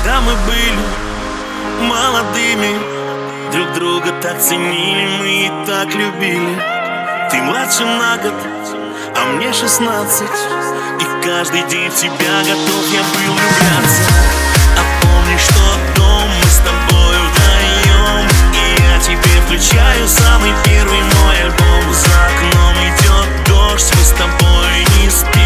Когда мы были молодыми, друг друга так ценили, мы и так любили. Ты младше на год, а мне 16, и каждый день в тебя готов я был влюбляться. А помнишь тот дом, мы с тобой вдвоем, и я тебе включаю самый первый мой альбом. За окном идет дождь, мы с тобой не спим.